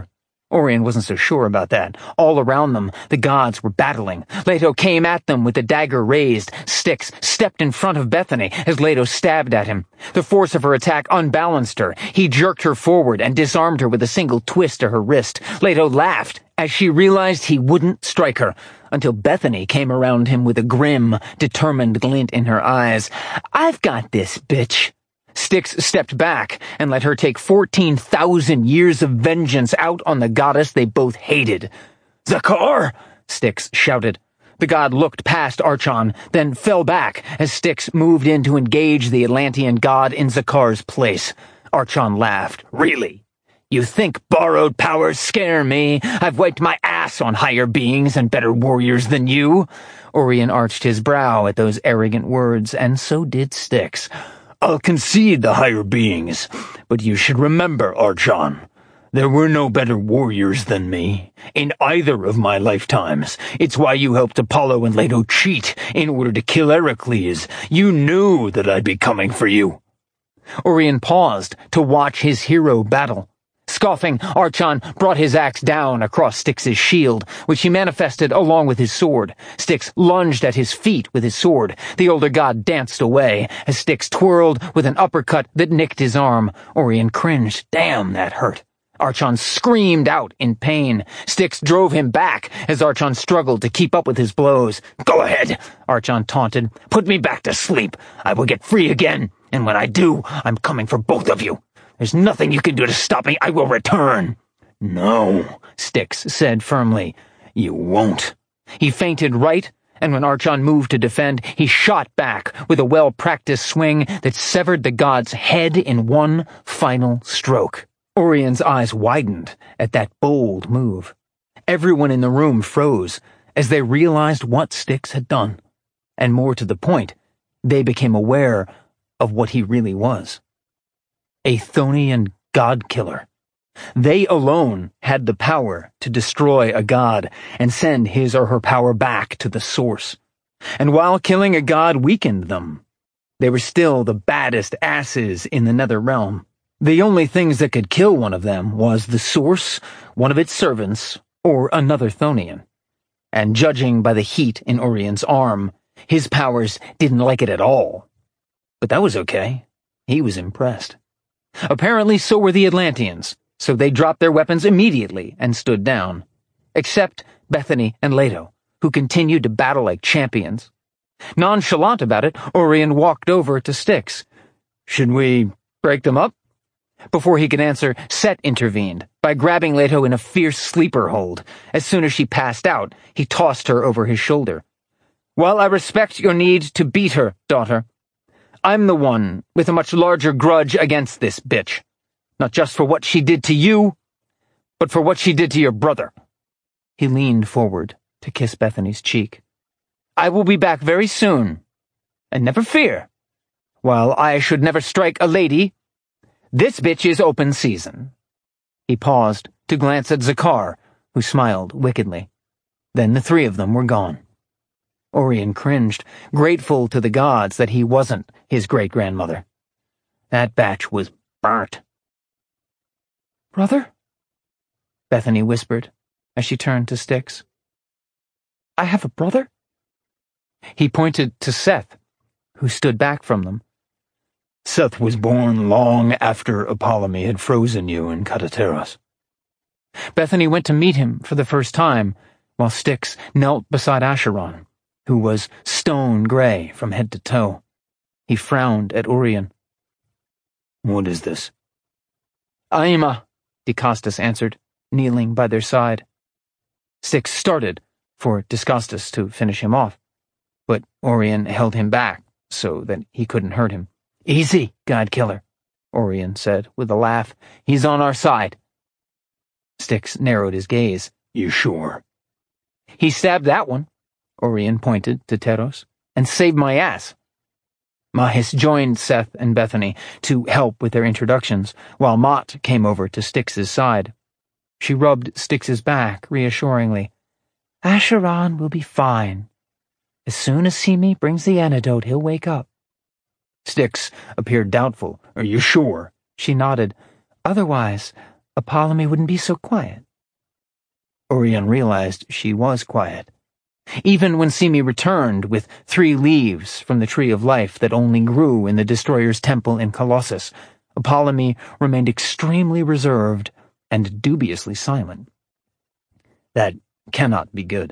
Orion wasn't so sure about that. All around them, the gods were battling. Leto came at them with the dagger raised. Styx stepped in front of Bethany as Leto stabbed at him. The force of her attack unbalanced her. He jerked her forward and disarmed her with a single twist to her wrist. Leto laughed as she realized he wouldn't strike her, until Bethany came around him with a grim, determined glint in her eyes. "I've got this, bitch." Styx stepped back and let her take 14,000 years of vengeance out on the goddess they both hated. "Zakar!" Styx shouted. The god looked past Archon, then fell back as Styx moved in to engage the Atlantean god in Zakar's place. Archon laughed. "Really? You think borrowed powers scare me? I've wiped my ass on higher beings and better warriors than you." Orion arched his brow at those arrogant words, and so did Styx. "I'll concede the higher beings, but you should remember, Archon, there were no better warriors than me, in either of my lifetimes. It's why you helped Apollo and Leto cheat in order to kill Heracles. You knew that I'd be coming for you." Orion paused to watch his hero battle. Scoffing, Archon brought his axe down across Styx's shield, which he manifested along with his sword. Styx lunged at his feet with his sword. The older god danced away as Styx twirled with an uppercut that nicked his arm. Orion cringed. Damn, that hurt. Archon screamed out in pain. Styx drove him back as Archon struggled to keep up with his blows. "Go ahead," Archon taunted. "Put me back to sleep. I will get free again, and when I do, I'm coming for both of you. There's nothing you can do to stop me. I will return." "No," Styx said firmly. "You won't." He feinted right, and when Archon moved to defend, he shot back with a well-practiced swing that severed the god's head in one final stroke. Orion's eyes widened at that bold move. Everyone in the room froze as they realized what Styx had done. And more to the point, they became aware of what he really was. A Chthonian god-killer. They alone had the power to destroy a god and send his or her power back to the source. And while killing a god weakened them, they were still the baddest asses in the nether realm. The only things that could kill one of them was the source, one of its servants, or another Chthonian. And judging by the heat in Orion's arm, his powers didn't like it at all. But that was okay. He was impressed. Apparently so were the Atlanteans, so they dropped their weapons immediately and stood down. Except Bethany and Leto, who continued to battle like champions. Nonchalant about it, Orion walked over to Styx. "Should we break them up?" Before he could answer, Set intervened by grabbing Leto in a fierce sleeper hold. As soon as she passed out, he tossed her over his shoulder. "While I respect your need to beat her, daughter, I'm the one with a much larger grudge against this bitch. Not just for what she did to you, but for what she did to your brother." He leaned forward to kiss Bethany's cheek. "I will be back very soon, and never fear. While I should never strike a lady, this bitch is open season." He paused to glance at Zakar, who smiled wickedly. Then the three of them were gone. Orion cringed, grateful to the gods that he wasn't his great-grandmother. That batch was burnt. "Brother?" Bethany whispered as she turned to Styx. "I have a brother?" He pointed to Seth, who stood back from them. "Seth was born long after Apollomy had frozen you in Katateros." Bethany went to meet him for the first time, while Styx knelt beside Acheron, who was stone-gray from head to toe. He frowned at Orion. "What is this?" "Aima," Dicastus answered, kneeling by their side. Styx started for Dicastus to finish him off, but Orion held him back so that he couldn't hurt him. "Easy, God-killer," Orion said with a laugh. "He's on our side." Styx narrowed his gaze. "You sure?" "He stabbed that one," Orion pointed to Teros, "and saved my ass." Mahis joined Seth and Bethany to help with their introductions, while Mott came over to Styx's side. She rubbed Styx's back reassuringly. "Acheron will be fine. As soon as Simi brings the antidote, he'll wake up." Styx appeared doubtful. "Are you sure?" She nodded. "Otherwise, Apollomy wouldn't be so quiet." Orion realized she was quiet. Even when Simi returned with 3 leaves from the tree of life that only grew in the Destroyer's temple in Colossus, Apollumi remained extremely reserved and dubiously silent. That cannot be good.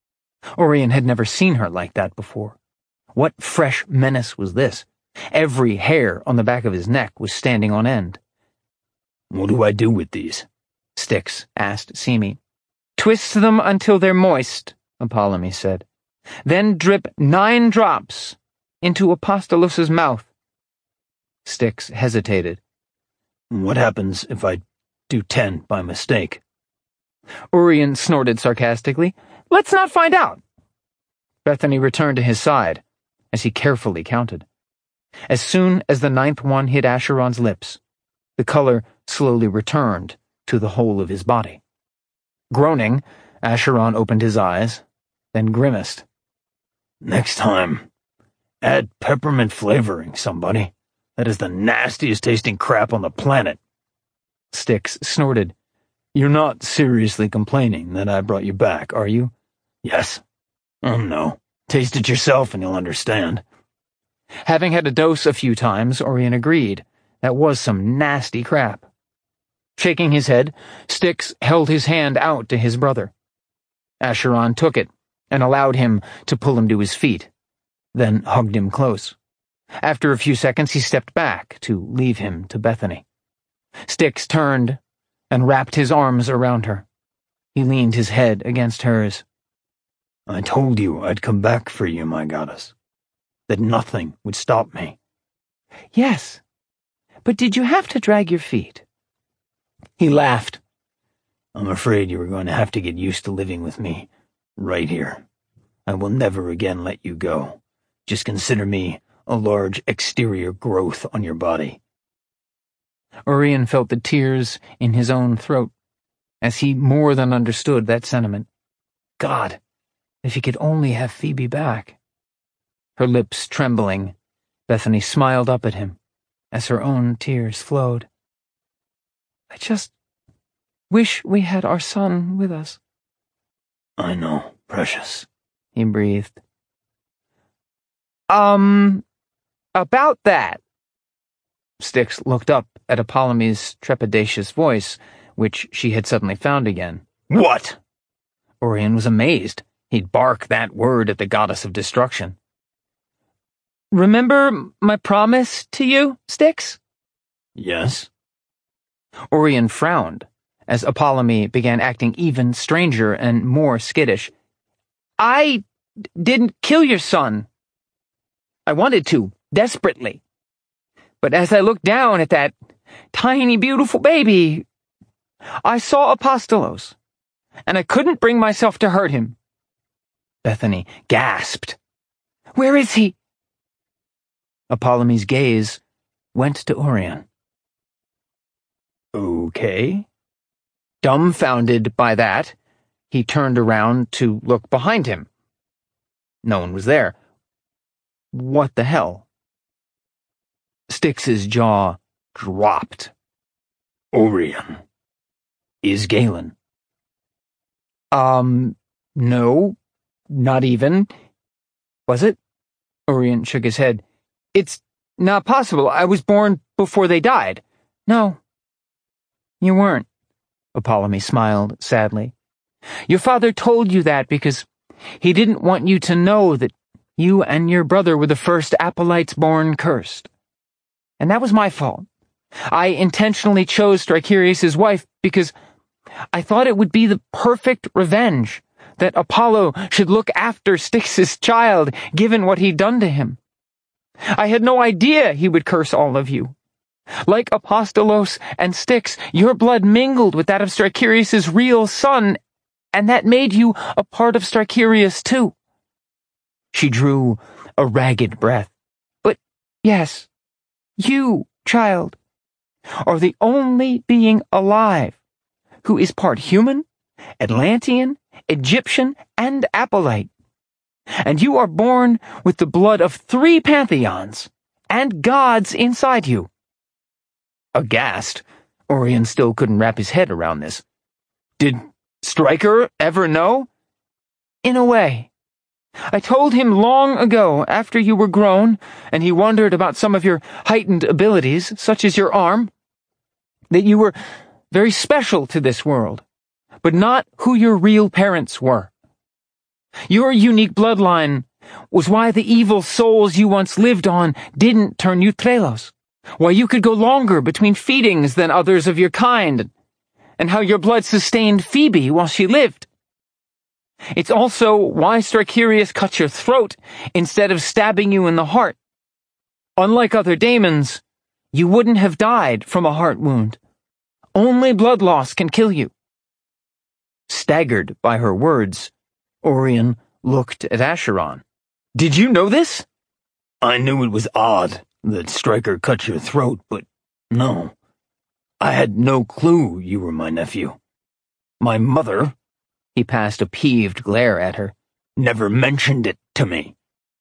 Orion had never seen her like that before. What fresh menace was this? Every hair on the back of his neck was standing on end. "What do I do with these?" Styx asked Simi. "Twist them until they're moist," Apollumi said. "Then drip 9 drops into Apostolos' mouth." Styx hesitated. "What happens if I do 10 by mistake?" Orion snorted sarcastically. "Let's not find out." Bethany returned to his side as he carefully counted. As soon as the 9th one hit Acheron's lips, the color slowly returned to the whole of his body. Groaning, Acheron opened his eyes, then grimaced. "Next time, add peppermint flavoring, somebody. That is the nastiest tasting crap on the planet." Styx snorted. "You're not seriously complaining that I brought you back, are you?" "Yes." "Oh, no. Taste it yourself and you'll understand." Having had a dose a few times, Orion agreed. That was some nasty crap. Shaking his head, Styx held his hand out to his brother. Acheron took it and allowed him to pull him to his feet, then hugged him close. After a few seconds, he stepped back to leave him to Bethany. Styx turned and wrapped his arms around her. He leaned his head against hers. "I told you I'd come back for you, my goddess. That nothing would stop me." "Yes, but did you have to drag your feet?" He laughed. "I'm afraid you are going to have to get used to living with me, right here. I will never again let you go. Just consider me a large exterior growth on your body." Orion felt the tears in his own throat, as he more than understood that sentiment. God, if he could only have Phoebe back. Her lips trembling, Bethany smiled up at him as her own tears flowed. "I just wish we had our son with us." "I know, precious," he breathed. About that." Styx looked up at Apollumi's trepidatious voice, which she had suddenly found again. "What?" Orion was amazed. He'd bark that word at the goddess of destruction. "Remember my promise to you, Styx?" "Yes." Orion frowned as Apollumi began acting even stranger and more skittish. "I didn't kill your son. I wanted to, desperately. But as I looked down at that tiny, beautiful baby, I saw Apostolos, and I couldn't bring myself to hurt him." Bethany gasped. "Where is he?" Apollumi's gaze went to Orion. "Okay." Dumbfounded by that, he turned around to look behind him. No one was there. What the hell? Styx's jaw dropped. "Orion. Is Galen?" No, not even. Was it? Orion shook his head. "It's not possible. I was born before they died." "No, you weren't," Apollumi smiled sadly. "Your father told you that because he didn't want you to know that you and your brother were the first Apollites born cursed. And that was my fault. I intentionally chose Strykerius' wife because I thought it would be the perfect revenge that Apollo should look after Styx's child, given what he'd done to him. I had no idea he would curse all of you. Like Apostolos and Styx, your blood mingled with that of Strykerius' real son, and that made you a part of Strykerius too." She drew a ragged breath. "But yes, you, child, are the only being alive who is part human, Atlantean, Egyptian, and Apollite. And you are born with the blood of 3 pantheons and gods inside you." Aghast, Orion still couldn't wrap his head around this. Stryker ever know?" "In a way. I told him long ago, after you were grown, and he wondered about some of your heightened abilities, such as your arm, that you were very special to this world, but not who your real parents were. Your unique bloodline was why the evil souls you once lived on didn't turn you Trelos, why you could go longer between feedings than others of your kind, and how your blood sustained Phoebe while she lived. It's also why Strykerius cut your throat instead of stabbing you in the heart. Unlike other daemons, you wouldn't have died from a heart wound. Only blood loss can kill you." Staggered by her words, Orion looked at Acheron. "Did you know this?" "I knew it was odd that Stryker cut your throat, but no. I had no clue you were my nephew. My mother," he passed a peeved glare at her, "never mentioned it to me."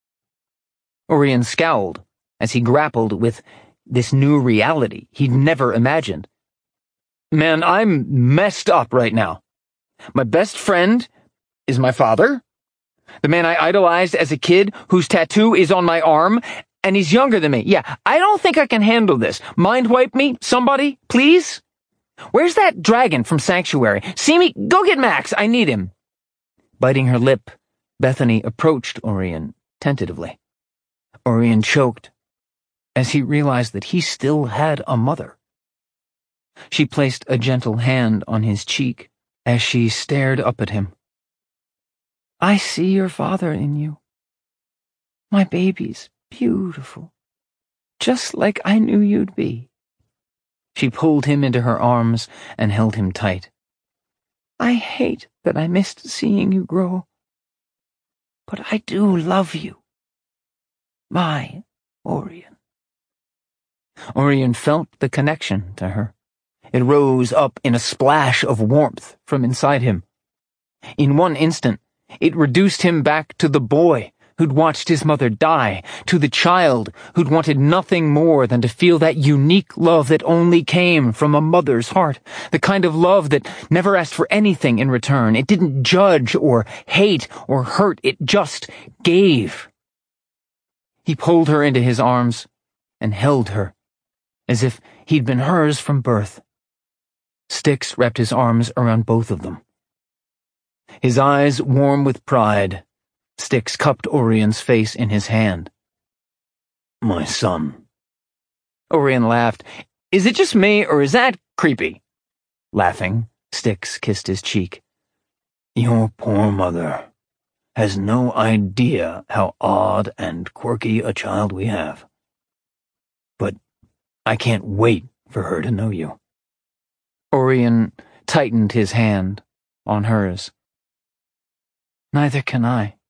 Orion scowled as he grappled with this new reality he'd never imagined. "Man, I'm messed up right now. My best friend is my father, the man I idolized as a kid whose tattoo is on my arm, and he's younger than me. Yeah, I don't think I can handle this. Mind wipe me, somebody, please? Where's that dragon from Sanctuary? See me? Go get Max, I need him." Biting her lip, Bethany approached Orion tentatively. Orion choked as he realized that he still had a mother. She placed a gentle hand on his cheek as she stared up at him. "I see your father in you. My baby's beautiful, just like I knew you'd be." She pulled him into her arms and held him tight. "I hate that I missed seeing you grow, but I do love you. My Orion." Orion felt the connection to her. It rose up in a splash of warmth from inside him. In one instant, it reduced him back to the boy who'd watched his mother die, to the child who'd wanted nothing more than to feel that unique love that only came from a mother's heart, the kind of love that never asked for anything in return. It didn't judge or hate or hurt, it just gave. He pulled her into his arms and held her, as if he'd been hers from birth. Styx wrapped his arms around both of them. His eyes warm with pride, Styx cupped Orion's face in his hand. "My son." Orion laughed. "Is it just me, or is that creepy?" Laughing, Styx kissed his cheek. "Your poor mother has no idea how odd and quirky a child we have. But I can't wait for her to know you." Orion tightened his hand on hers. "Neither can I."